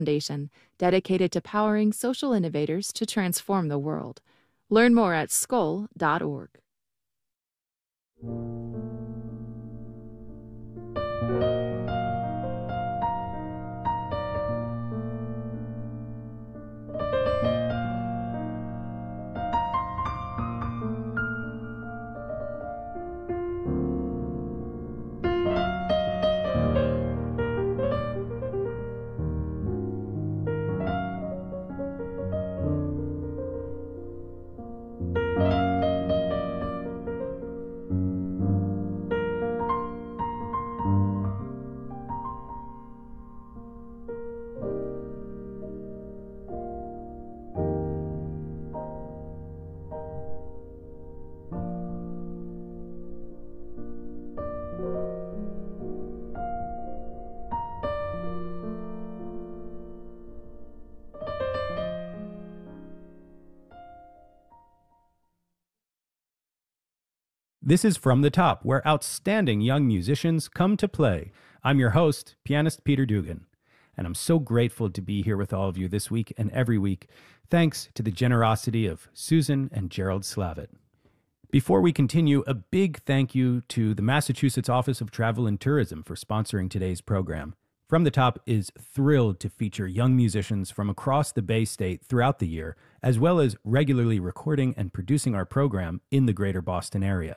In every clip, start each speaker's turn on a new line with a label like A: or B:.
A: Foundation, dedicated to powering social innovators to transform the world. Learn more at skoll.org.
B: This is From the Top, where outstanding young musicians come to play. I'm your host, pianist Peter Dugan, and I'm so grateful to be here with all of you this week and every week, thanks to the generosity of Susan and Gerald Slavitt. Before we continue, a big thank you to the Massachusetts Office of Travel and Tourism for sponsoring today's program. From the Top is thrilled to feature young musicians from across the Bay State throughout the year, as well as regularly recording and producing our program in the greater Boston area.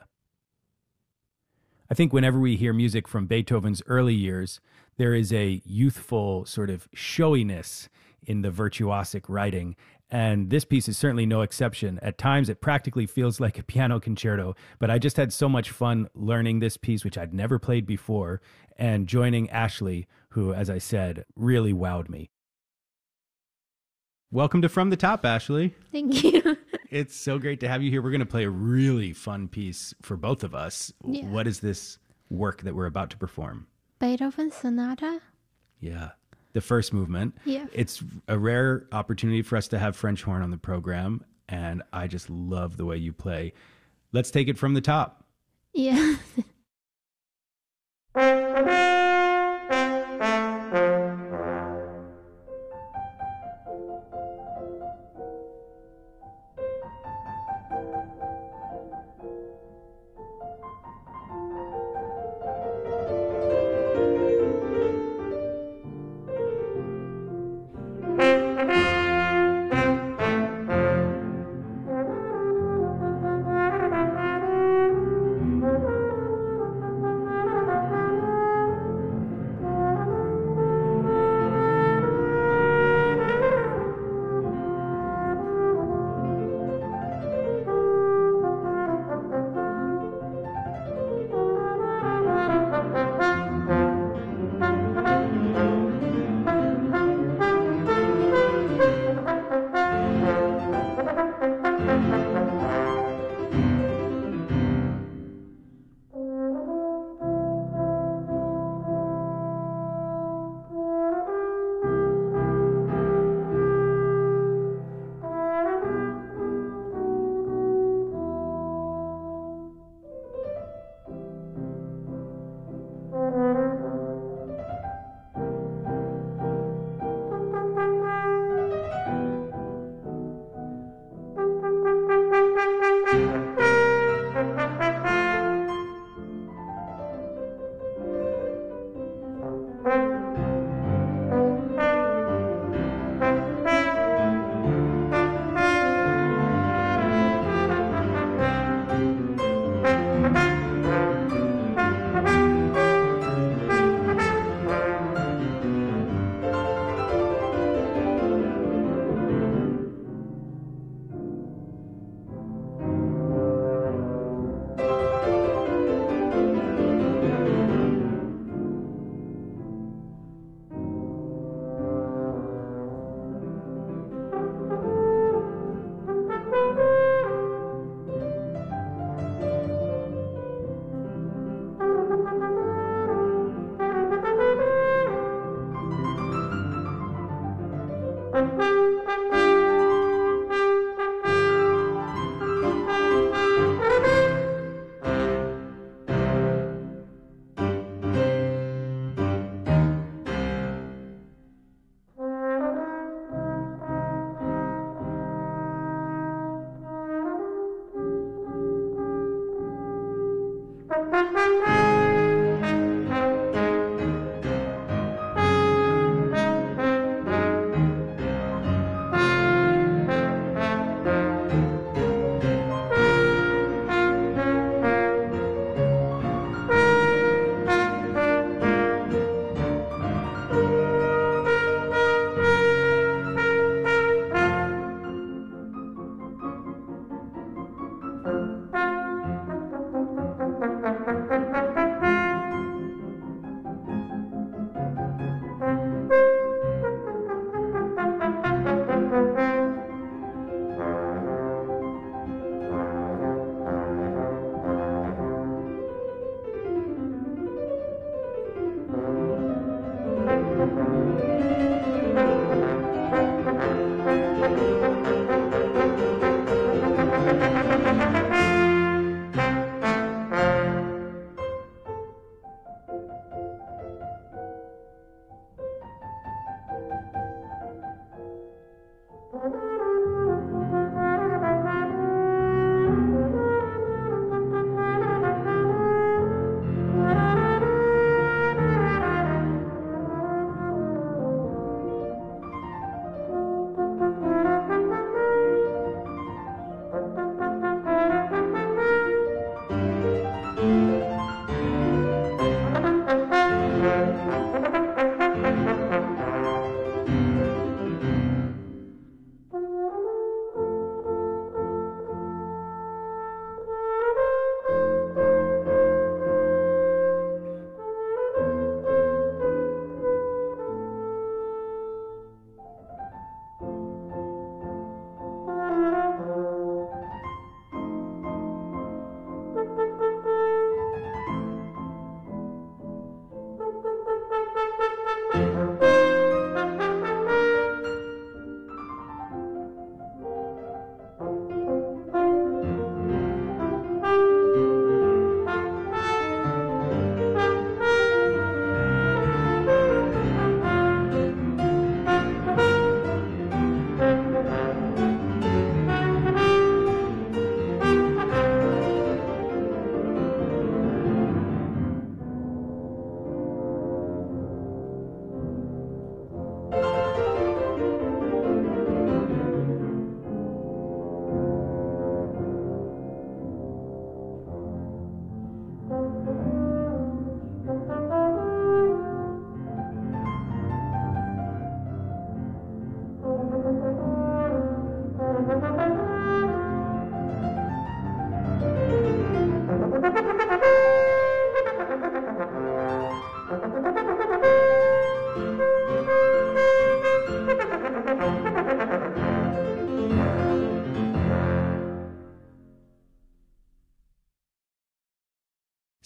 B: I think whenever we hear music from Beethoven's early years, there is a youthful sort of showiness in the virtuosic writing, and this piece is certainly no exception. At times, it practically feels like a piano concerto, but I just had so much fun learning this piece, which I'd never played before, and joining Ashley, who, as I said, really wowed me. Welcome to From the Top, Ashley.
C: Thank you.
B: It's so great to have you here. We're going to play a really fun piece for both of us.
C: Yeah.
B: What is this work that we're about to perform?
C: Beethoven Sonata.
B: Yeah, the first movement.
C: Yeah.
B: It's a rare opportunity for us to have French horn on the program, and I just love the way you play. Let's take it from the top.
C: Yeah.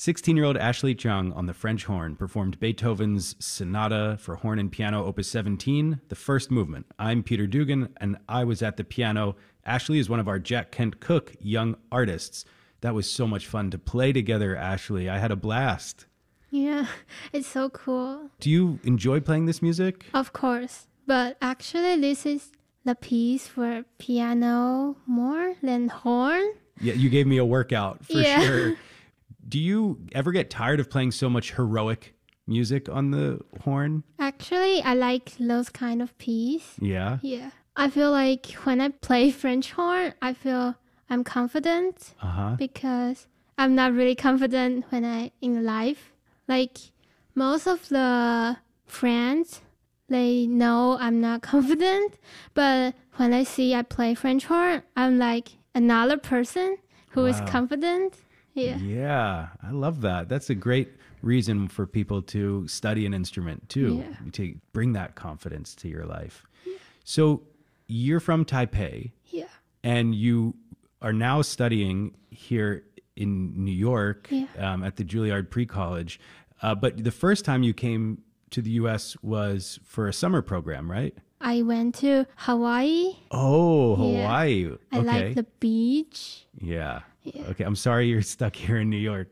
B: 16-year-old Ashley Chung on the French horn performed Beethoven's Sonata for Horn and Piano, Opus 17, the first movement. I'm Peter Dugan, and I was at the piano. Ashley is one of our Jack Kent Cooke young artists. That was so much fun to play together, Ashley. I had a blast.
C: Yeah, it's so cool.
B: Do you enjoy playing this music?
C: Of course. But actually, this is the piece for piano more than horn.
B: Yeah, you gave me a workout for
C: Yeah.
B: sure. Do you ever get tired of playing so much heroic music on the horn?
C: Actually, I like those kind of piece.
B: Yeah.
C: Yeah. I feel like when I play French horn, I feel I'm confident
B: Uh-huh.
C: because I'm not really confident when I in life. Like most of the friends, they know I'm not confident, but when I see I play French horn, I'm like another person who is
B: Wow.
C: confident. Yeah.
B: Yeah, I love that. That's a great reason for people to study an instrument too,
C: Yeah.
B: to bring that confidence to your life. So you're from Taipei
C: Yeah.
B: and you are now studying here in New York
C: Yeah.
B: at the Juilliard Pre-College. But the first time you came to the U.S. was for a summer program, right?
C: I went to Hawaii.
B: Oh,
C: Yeah.
B: Hawaii.
C: I
B: Okay.
C: like the beach.
B: Yeah.
C: Yeah.
B: Okay. I'm sorry you're stuck here in New York.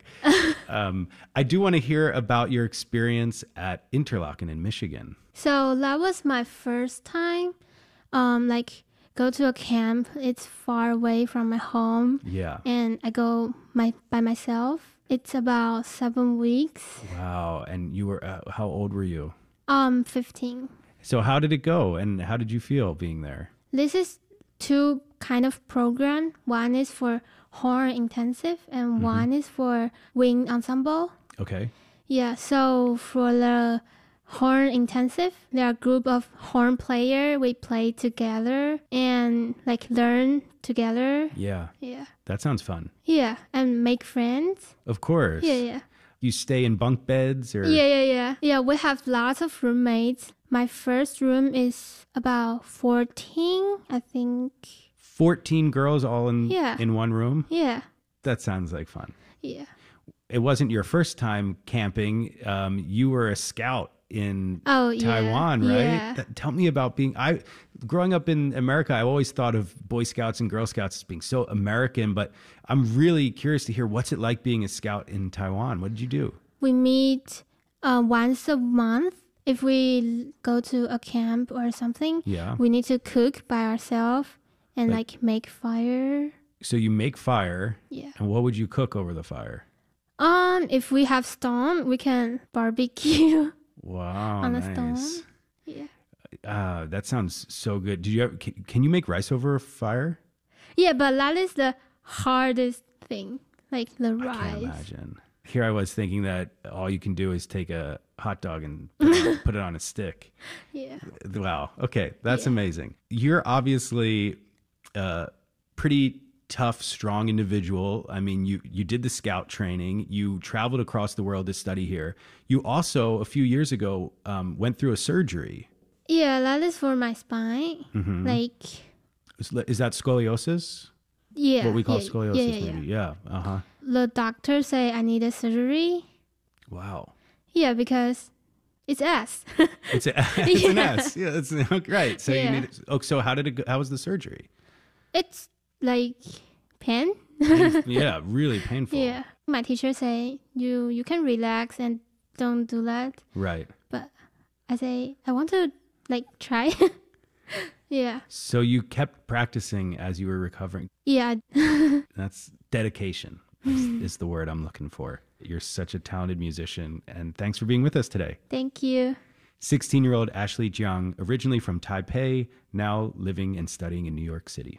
B: I do want to hear about your experience at Interlochen in Michigan.
C: So that was my first time. Like go to a camp. It's far away from my home,
B: Yeah.
C: and I go by myself. It's about 7 weeks.
B: Wow. And you were, how old were you?
C: 15.
B: So how did it go and how did you feel being there?
C: This is two kind of program. One is for horn intensive, and one is for wind ensemble.
B: Okay.
C: Yeah, so for the horn intensive, there are a group of horn player. We play together and like learn together.
B: Yeah.
C: Yeah.
B: That sounds fun.
C: Yeah, and make friends.
B: Of course.
C: Yeah, yeah.
B: You stay in bunk beds or?
C: Yeah, we have lots of roommates. My first room is about 14, I think.
B: 14 girls all in
C: Yeah.
B: in one room?
C: Yeah.
B: That sounds like fun.
C: Yeah.
B: It wasn't your first time camping. You were a scout in
C: Oh, yeah.
B: Taiwan, right?
C: Yeah.
B: Tell me about growing up in America, I always thought of Boy Scouts and Girl Scouts as being so American, but I'm really curious to hear what's it like being a scout in Taiwan. What did you do?
C: We meet once a month. If we go to a camp or something,
B: Yeah.
C: we need to cook by ourselves and
B: Like-
C: like make fire.
B: So you make fire,
C: Yeah.
B: and what would you cook over the fire?
C: If we have stone, we can barbecue
B: Wow,
C: on the
B: nice.
C: stone. Yeah.
B: That sounds so good. Did you ever, can you make rice over a fire?
C: Yeah, but that is the hardest thing. Like the
B: I can't
C: rice.
B: imagine. Here I was thinking that all you can do is take a hot dog and put it on a stick.
C: Yeah.
B: Wow. Okay. That's
C: Yeah.
B: amazing. You're obviously a pretty tough, strong individual. I mean, you did the scout training. You traveled across the world to study here. You also, a few years ago, went through a surgery.
C: Yeah, that is for my spine.
B: Mm-hmm.
C: Like,
B: Is that scoliosis?
C: yeah.
B: What we call
C: yeah,
B: scoliosis,
C: yeah.
B: maybe. Yeah. Uh-huh.
C: The doctor say I need a surgery.
B: Wow.
C: Yeah, because it's ass.
B: It's it's an
C: Yeah.
B: S. Yeah, it's right. So you
C: Yeah.
B: need. Oh, so how did it go? How was the surgery?
C: It's like pain.
B: Yeah, really painful.
C: Yeah. My teacher say you can relax and don't do that.
B: Right.
C: But I say I want to like try. Yeah.
B: So you kept practicing as you were recovering.
C: Yeah.
B: That's dedication is the word I'm looking for. You're such a talented musician, and thanks for being with us today.
C: Thank you.
B: 16-year-old Ashley Jiang, originally from Taipei, now living and studying in New York City.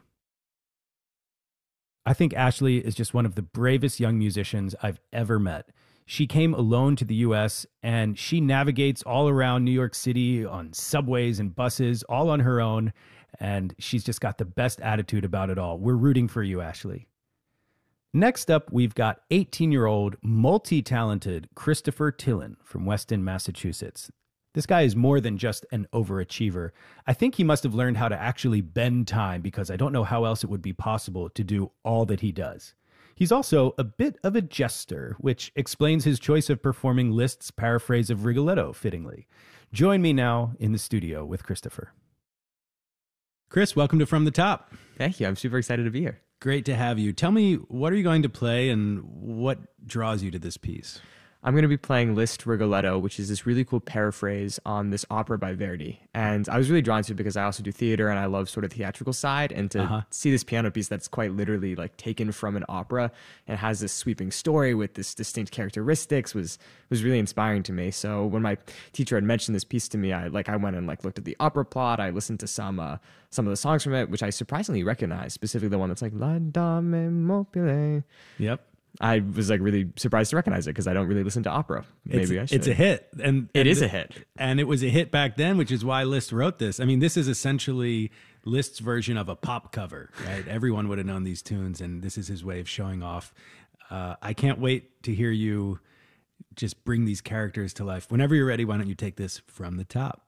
B: I think Ashley is just one of the bravest young musicians I've ever met. She came alone to the US and she navigates all around New York City on subways and buses, all on her own. And she's just got the best attitude about it all. We're rooting for you, Ashley. Next up, we've got 18-year-old, multi-talented Christopher Tillon from Weston, Massachusetts. This guy is more than just an overachiever. I think he must have learned how to actually bend time because I don't know how else it would be possible to do all that he does. He's also a bit of a jester, which explains his choice of performing Liszt's paraphrase of Rigoletto fittingly. Join me now in the studio with Christopher. Chris, welcome to From the Top.
D: Thank you. I'm super excited to be here.
B: Great to have you. Tell me, what are you going to play and what draws you to this piece?
D: I'm going to be playing Liszt Rigoletto, which is this really cool paraphrase on this opera by Verdi. And I was really drawn to it because I also do theater and I love sort of theatrical side. And to see this piano piece that's quite literally like taken from an opera and has this sweeping story with this distinct characteristics was really inspiring to me. So when my teacher had mentioned this piece to me, I went and looked at the opera plot. I listened to some of the songs from it, which I surprisingly recognized, specifically the one that's like La Dame Mobile.
B: Yep.
D: I was really surprised to recognize it because I don't really listen to opera. Maybe I should.
B: It's a hit. And
D: it is a hit.
B: And it was a hit back then, which is why Liszt wrote this. I mean, this is essentially Liszt's version of a pop cover, right? Everyone would have known these tunes, and this is his way of showing off. I can't wait to hear you just bring these characters to life. Whenever you're ready, why don't you take this from the top?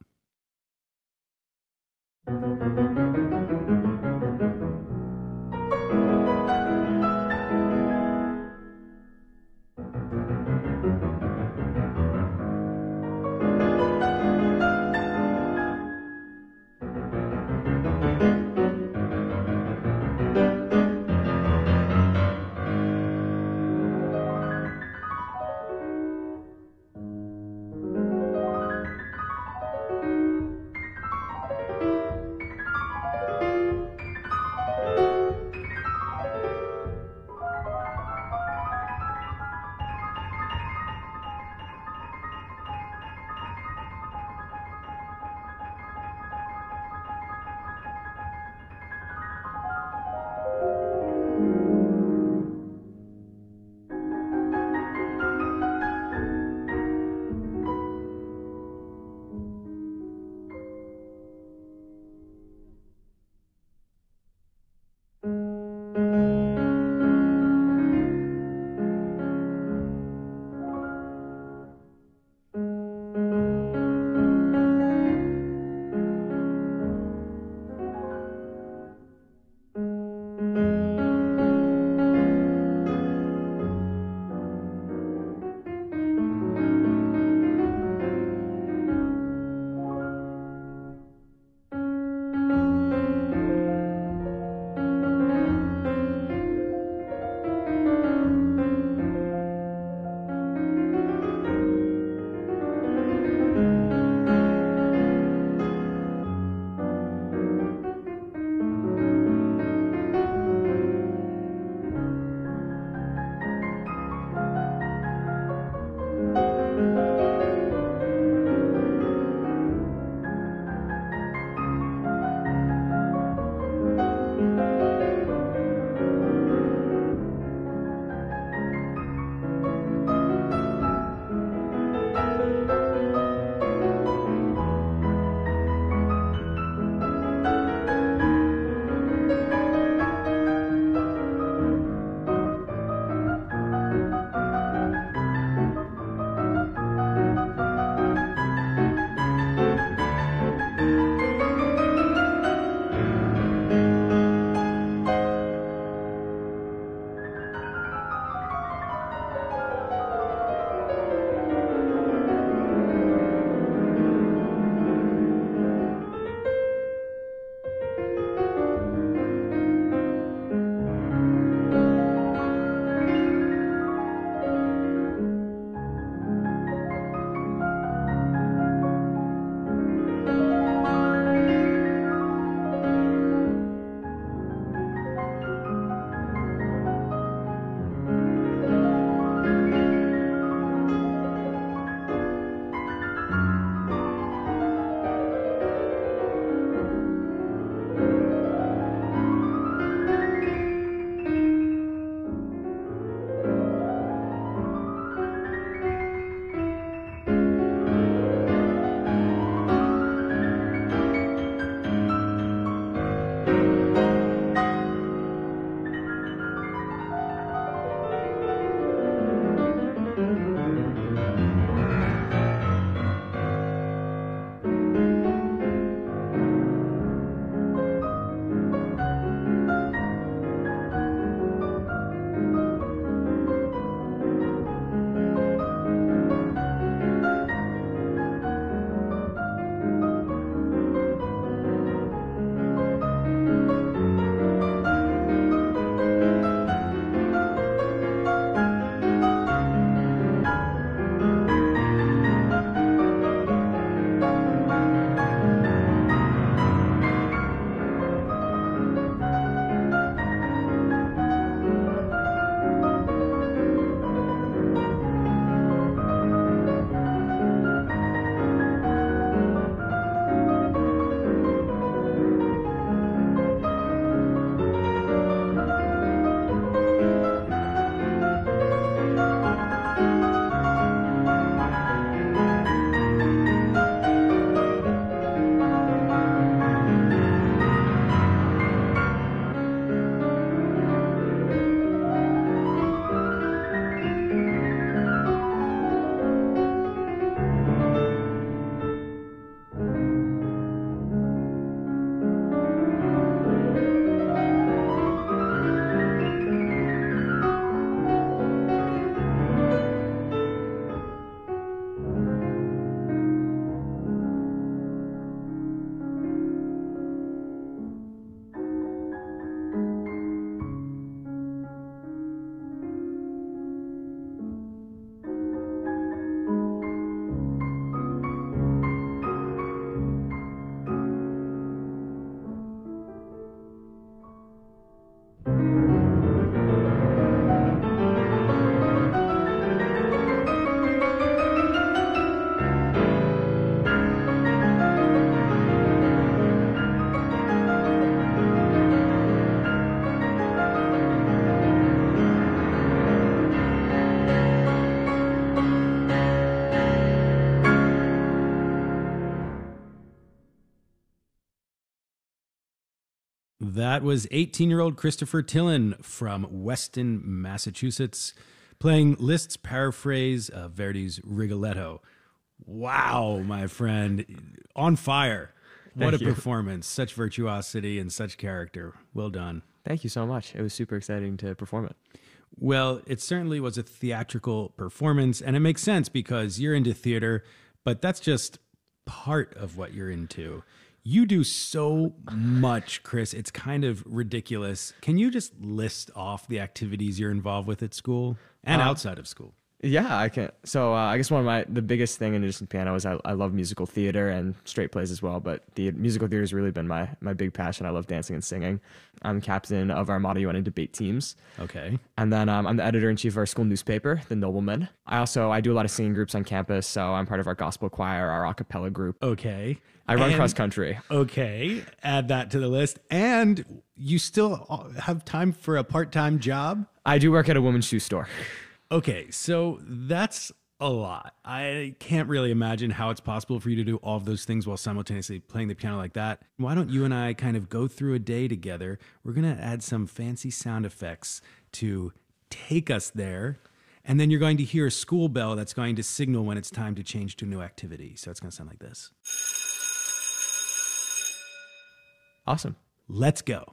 B: That was 18-year-old Christopher Tillin from Weston, Massachusetts, playing Liszt's paraphrase of Verdi's Rigoletto. Wow, my friend. On fire. What a performance. Such virtuosity and such character. Well done.
D: Thank you so much. It was super exciting to perform it.
B: Well, it certainly was a theatrical performance, and it makes sense because you're into theater, but that's just part of what you're into. You do so much, Chris. It's kind of ridiculous. Can you just list off the activities you're involved with at school and outside of school?
D: Yeah, I can. So I guess the biggest thing in addition to piano is I love musical theater and straight plays as well. But the musical theater has really been my big passion. I love dancing and singing. I'm captain of our Model UN debate teams.
B: Okay.
D: And then I'm the editor-in-chief of our school newspaper, The Nobleman. I do a lot of singing groups on campus. So I'm part of our gospel choir, our a cappella group.
B: Okay.
D: I run cross country.
B: Okay. Add that to the list. And you still have time for a part-time job?
D: I do work at a women's shoe store.
B: Okay, so that's a lot. I can't really imagine how it's possible for you to do all of those things while simultaneously playing the piano like that. Why don't you and I kind of go through a day together? We're going to add some fancy sound effects to take us there. And then you're going to hear a school bell that's going to signal when it's time to change to a new activity. So it's going to sound like this.
D: Awesome.
B: Let's go.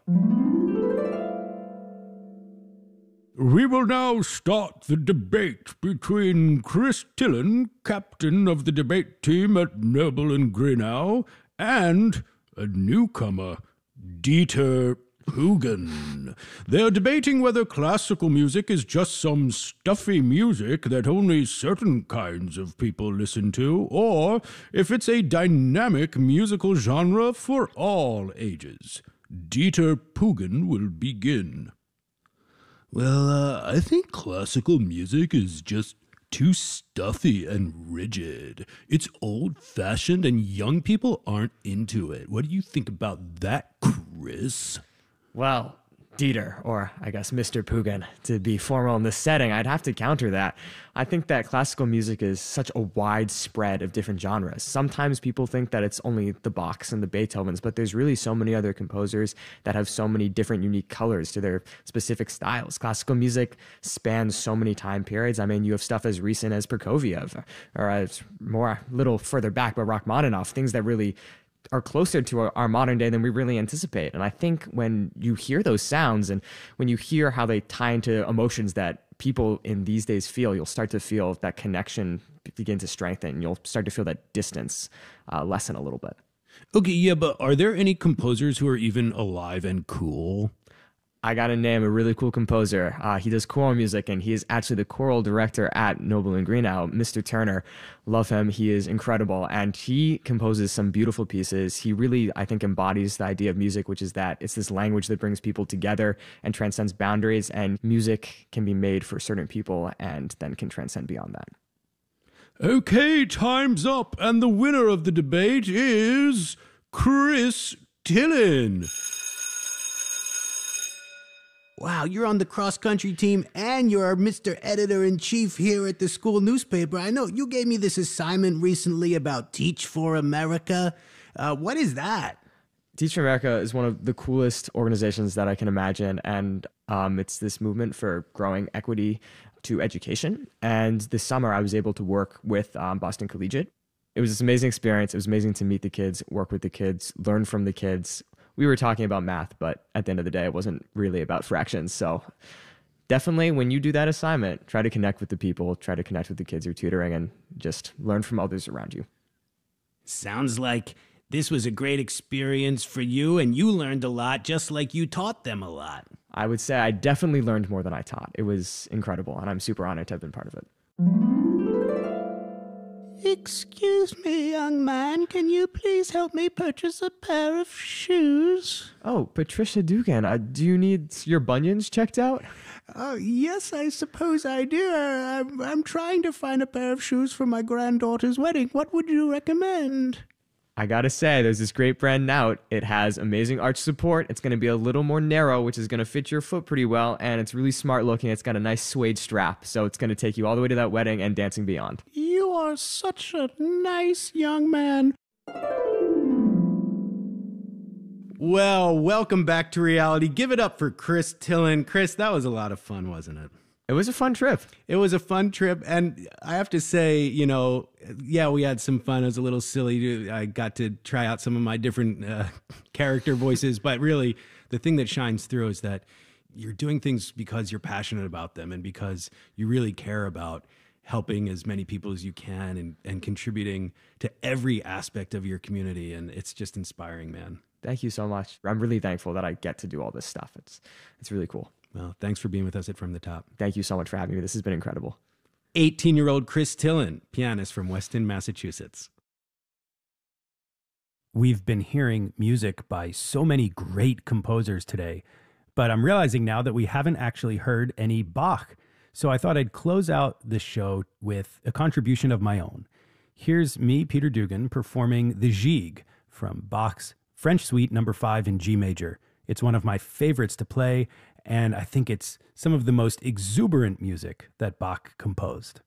E: We will now start the debate between Chris Tillin, captain of the debate team at Noble and Greenough, and a newcomer, Dieter Pugin. They're debating whether classical music is just some stuffy music that only certain kinds of people listen to, or if it's a dynamic musical genre for all ages. Dieter Pugin will begin. Well, I think classical music is just too stuffy and rigid. It's old-fashioned and young people aren't into it. What do you think about that, Chris?
D: Well, Dieter, or I guess Mr. Pugin, to be formal in this setting, I'd have to counter that. I think that classical music is such a wide spread of different genres. Sometimes people think that it's only the Bachs and the Beethovens, but there's really so many other composers that have so many different unique colors to their specific styles. Classical music spans so many time periods. I mean, you have stuff as recent as Prokofiev, or as more little further back, but Rachmaninoff, things that really are closer to our modern day than we really anticipate. And I think when you hear those sounds and when you hear how they tie into emotions that people in these days feel, you'll start to feel that connection begin to strengthen. You'll start to feel that distance lessen a little bit.
E: Okay, yeah, but are there any composers who are even alive and cool?
D: I got to name a really cool composer. He does choral music, and he is actually the choral director at Noble and Greenough, Mr. Turner. Love him. He is incredible, and he composes some beautiful pieces. He really, I think, embodies the idea of music, which is that it's this language that brings people together and transcends boundaries, and music can be made for certain people and then can transcend beyond that.
E: Okay, time's up, and the winner of the debate is Chris Tillin.
F: Wow, you're on the cross-country team and you're Mr. Editor-in-Chief here at the school newspaper. I know you gave me this assignment recently about Teach for America. What is that?
D: Teach for America is one of the coolest organizations that I can imagine, and it's this movement for growing equity to education. And this summer, I was able to work with Boston Collegiate. It was this amazing experience. It was amazing to meet the kids, work with the kids, learn from the kids. We were talking about math, but at the end of the day, it wasn't really about fractions. So definitely when you do that assignment, try to connect with the people, try to connect with the kids you're tutoring, and just learn from others around you.
F: Sounds like this was a great experience for you, and you learned a lot just like you taught them a lot.
D: I would say I definitely learned more than I taught. It was incredible, and I'm super honored to have been part of it.
F: Excuse me, young man. Can you please help me purchase a pair of shoes?
D: Oh, Patricia Dugan, do you need your bunions checked out?
F: Yes, I suppose I do. I'm trying to find a pair of shoes for my granddaughter's wedding. What would you recommend?
D: I gotta say, there's this great brand Nout. It has amazing arch support. It's gonna be a little more narrow, which is gonna fit your foot pretty well, and it's really smart looking. It's got a nice suede strap, so it's gonna take you all the way to that wedding and dancing beyond.
F: You are such a nice young man. Well, welcome back to reality. Give it up for Chris Tillin. Chris, that was a lot of fun, wasn't it?
D: It was a fun trip.
F: It was a fun trip. And I have to say, yeah, we had some fun. It was a little silly. I got to try out some of my different character voices. But really, the thing that shines through is that you're doing things because you're passionate about them and because you really care about helping as many people as you can and contributing to every aspect of your community. And it's just inspiring, man.
D: Thank you so much. I'm really thankful that I get to do all this stuff. It's really cool.
F: Well, thanks for being with us at From the Top.
D: Thank you so much for having me. This has been incredible.
F: 18-year-old Chris Tillin, pianist from Weston, Massachusetts.
B: We've been hearing music by so many great composers today, but I'm realizing now that we haven't actually heard any Bach. So I thought I'd close out the show with a contribution of my own. Here's me, Peter Dugan, performing the Gigue from Bach's French Suite No. 5 in G major. It's one of my favorites to play, and I think it's some of the most exuberant music that Bach composed.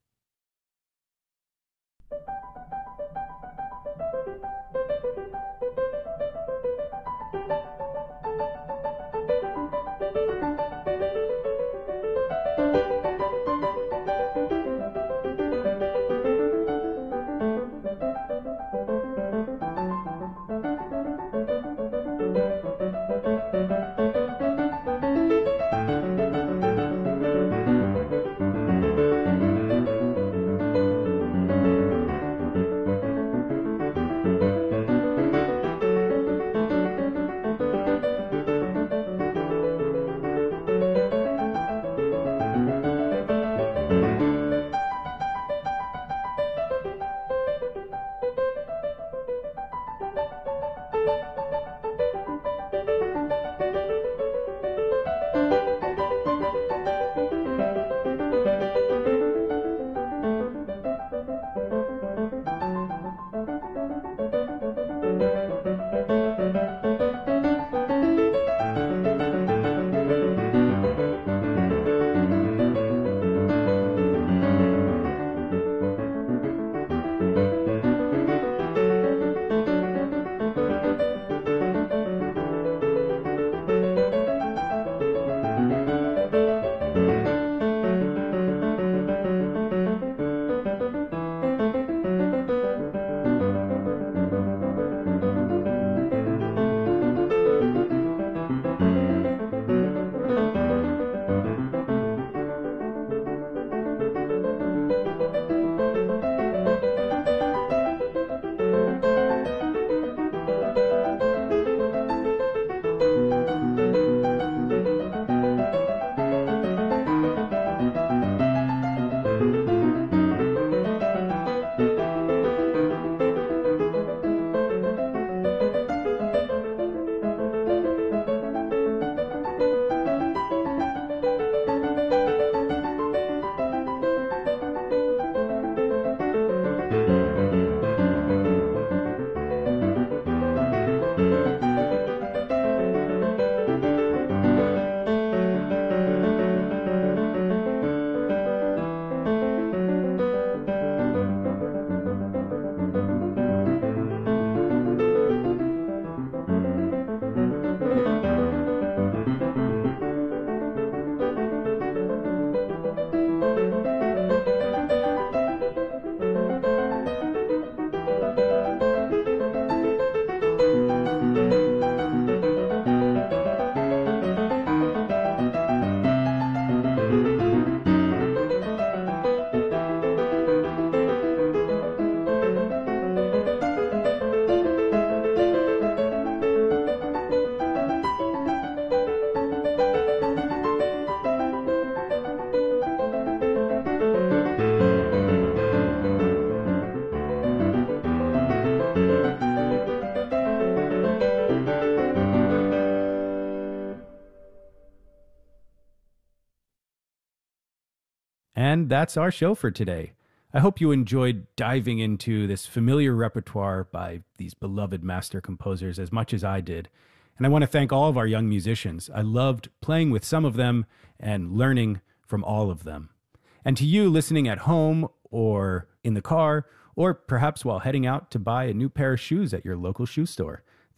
B: And that's our show for today. I hope you enjoyed diving into this familiar repertoire by these beloved master composers as much as I did. And I want to thank all of our young musicians. I loved playing with some of them and learning from all of them. And to you listening at home or in the car, or perhaps while heading out to buy a new pair of shoes at your local shoe store,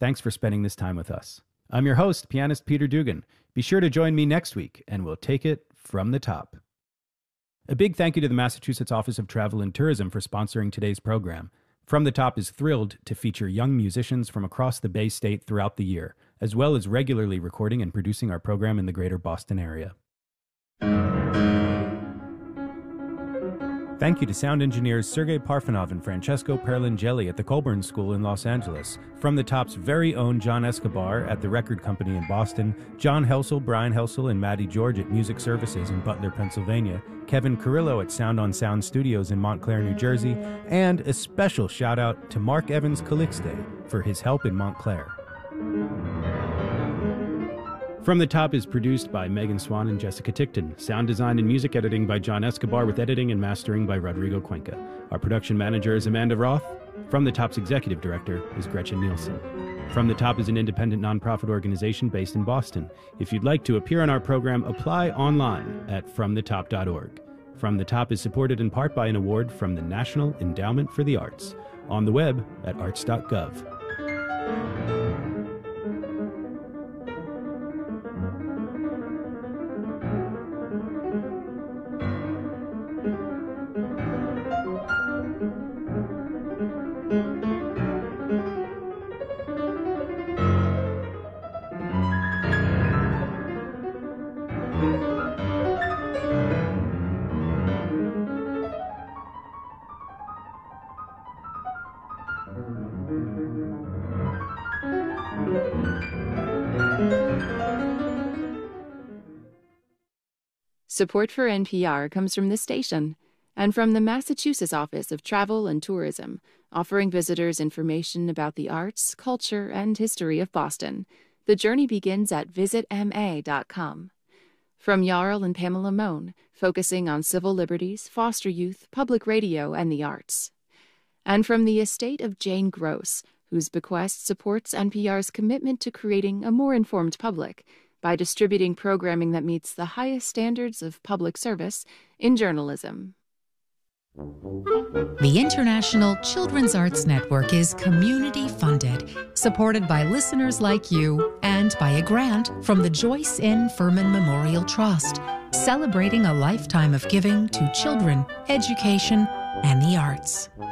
B: Thanks for spending this time with us. I'm your host, pianist Peter Dugan. Be sure to join me next week, and we'll take it from the top. A big thank you to the Massachusetts Office of Travel and Tourism for sponsoring today's program. From the Top is thrilled to feature young musicians from across the Bay State throughout the year, as well as regularly recording and producing our program in the greater Boston area. Thank you to sound engineers Sergei Parfenov and Francesco Perlingeli at the Colburn School in Los Angeles, From the Top's very own John Escobar at the Record Company in Boston, John Helsel, Brian Helsel, and Maddie George at Music Services in Butler, Pennsylvania, Kevin Carrillo at Sound on Sound Studios in Montclair, New Jersey, and a special shout-out to Mark Evans Calixte for his help in Montclair. From the Top is produced by Megan Swan and Jessica Tickton. Sound design and music editing by John Escobar with editing and mastering by Rodrigo Cuenca. Our production manager is Amanda Roth. From the Top's executive director is Gretchen Nielsen. From the Top is an independent nonprofit organization based in Boston. If you'd like to appear on our program, apply online at fromthetop.org. From the Top is supported in part by an award from the National Endowment for the Arts. On the web at arts.gov.
A: Support for NPR comes from this station and from the Massachusetts Office of Travel and Tourism, offering visitors information about the arts, culture, and history of Boston. The journey begins at visitma.com. From Jarl and Pamela Mohn, focusing on civil liberties, foster youth, public radio, and the arts. And from the estate of Jane Gross, whose bequest supports NPR's commitment to creating a more informed public by distributing programming that meets the highest standards of public service in journalism.
G: The International Children's Arts Network is community-funded, supported by listeners like you, and by a grant from the Joyce N. Furman Memorial Trust, celebrating a lifetime of giving to children, education, and the arts.